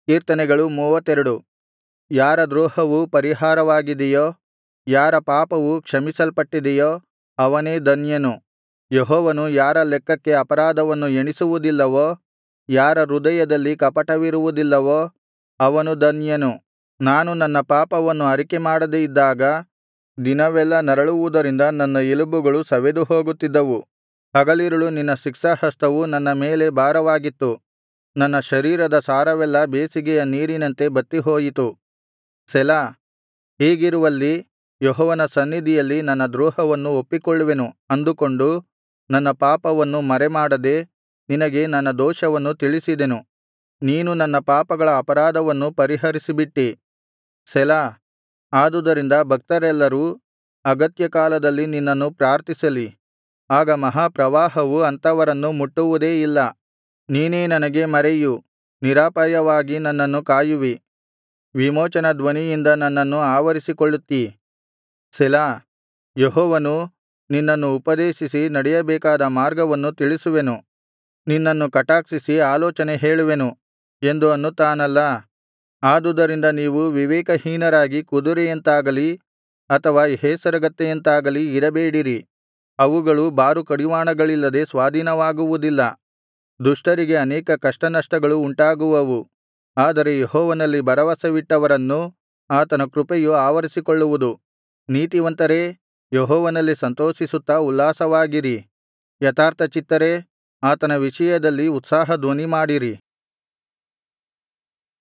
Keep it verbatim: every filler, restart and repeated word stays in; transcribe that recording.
ಕೀರ್ತನೆಗಳು ಮೂವತ್ತೆರಡು. ಯಾರ ದ್ರೋಹವು ಪರಿಹಾರವಾಗಿದೆಯೋ, ಯಾರ ಪಾಪವು ಕ್ಷಮಿಸಲ್ಪಟ್ಟಿದೆಯೋ ಅವನೇ ಧನ್ಯನು. ಯೆಹೋವನು ಯಾರ ಲೆಕ್ಕಕ್ಕೆ ಅಪರಾಧವನ್ನು ಎಣಿಸುವುದಿಲ್ಲವೋ, ಯಾರ ಹೃದಯದಲ್ಲಿ ಕಪಟವಿರುವುದಿಲ್ಲವೋ ಅವನು ಧನ್ಯನು. ನಾನು ನನ್ನ ಪಾಪವನ್ನು ಅರಿಕೆಮಾಡದೆ ಇದ್ದಾಗ ದಿನವೆಲ್ಲಾ ನರಳುವುದರಿಂದ ನನ್ನ ಎಲುಬುಗಳು ಸವೆದು ಹೋಗುತ್ತಿದ್ದವು. ಹಗಲಿರುಳು ನಿನ್ನ ಶಿಕ್ಷಾಹಸ್ತವು ನನ್ನ ಮೇಲೆ ಭಾರವಾಗಿತ್ತು. ನನ್ನ ಶರೀರದ ಸಾರವೆಲ್ಲಾ ಬೇಸಿಗೆಯ ನೀರಿನಂತೆ ಬತ್ತಿಹೋಯಿತು. ಸೆಲಾ. ಹೀಗಿರುವಲ್ಲಿ ಯೆಹೋವನ ಸನ್ನಿಧಿಯಲ್ಲಿ ನನ್ನ ದ್ರೋಹವನ್ನು ಒಪ್ಪಿಕೊಳ್ಳುವೆನು ಅಂದುಕೊಂಡು ನನ್ನ ಪಾಪವನ್ನು ಮರೆಮಾಡದೆ ನಿನಗೆ ನನ್ನ ದೋಷವನ್ನು ತಿಳಿಸಿದೆನು. ನೀನು ನನ್ನ ಪಾಪಗಳ ಅಪರಾಧವನ್ನು ಪರಿಹರಿಸಿಬಿಟ್ಟಿ. ಸೆಲಾ. ಆದುದರಿಂದ ಭಕ್ತರೆಲ್ಲರೂ ಅಗತ್ಯಕಾಲದಲ್ಲಿ ನಿನ್ನನ್ನು ಪ್ರಾರ್ಥಿಸಲಿ. ಆಗ ಮಹಾಪ್ರವಾಹವು ಅಂಥವರನ್ನು ಮುಟ್ಟುವುದೇ ಇಲ್ಲ. ನೀನೇ ನನಗೆ ಮರೆಯು, ನಿರಾಪಾಯವಾಗಿ ನನ್ನನ್ನು ಕಾಯುವಿ. ವಿಮೋಚನ ಧ್ವನಿಯಿಂದ ನನ್ನನ್ನು ಆವರಿಸಿಕೊಳ್ಳುತ್ತೀ. ಸೆಲಾ. ಯೆಹೋವನು ನಿನ್ನನ್ನು ಉಪದೇಶಿಸಿ ನಡೆಯಬೇಕಾದ ಮಾರ್ಗವನ್ನು ತಿಳಿಸುವೆನು, ನಿನ್ನನ್ನು ಕಟಾಕ್ಷಿಸಿ ಆಲೋಚನೆ ಹೇಳುವೆನು ಎಂದು ಅನ್ನುತ್ತಾನಲ್ಲಾ. ಆದುದರಿಂದ ನೀವು ವಿವೇಕಹೀನರಾಗಿ ಕುದುರೆಯಂತಾಗಲಿ ಅಥವಾ ಹೇಸರಗತ್ತೆಯಂತಾಗಲಿ ಇರಬೇಡಿರಿ. ಅವುಗಳು ಬಾರು ಕಡಿವಾಣಗಳಿಲ್ಲದೆ ಸ್ವಾಧೀನವಾಗುವುದಿಲ್ಲ. ದುಷ್ಟರಿಗೆ ಅನೇಕ ಕಷ್ಟನಷ್ಟಗಳು ಉಂಟಾಗುವವು. ಆದರೆ ಯೆಹೋವನಲ್ಲಿ ಭರವಸವಿಟ್ಟವರನ್ನು ಆತನ ಕೃಪೆಯು ಆವರಿಸಿಕೊಳ್ಳುವುದು. ನೀತಿವಂತರೇ, ಯೆಹೋವನಲ್ಲಿ ಸಂತೋಷಿಸುತ್ತಾ ಉಲ್ಲಾಸವಾಗಿರಿ. ಯಥಾರ್ಥಚಿತ್ತರೇ, ಆತನ ವಿಷಯದಲ್ಲಿ ಉತ್ಸಾಹ ಧ್ವನಿಮಾಡಿರಿ.